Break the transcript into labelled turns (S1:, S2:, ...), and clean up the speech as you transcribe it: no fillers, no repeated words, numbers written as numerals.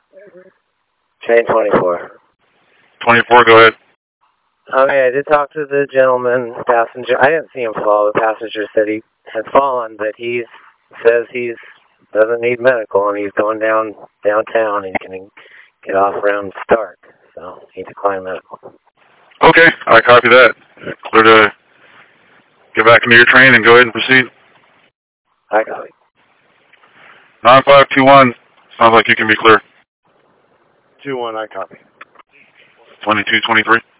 S1: Train 24.
S2: 24, go ahead.
S1: Okay, I did talk to the gentleman, passenger. I didn't see him fall. The passenger said he had fallen, but he says he doesn't need medical, and he's going downtown. He's going to get off around Stark, so he declined medical.
S2: Okay, I copy that. Clear to get back into your train and go ahead and proceed.
S1: I copy.
S2: 9521, sounds like you can be clear.
S3: 2-1, I copy.
S2: 2223.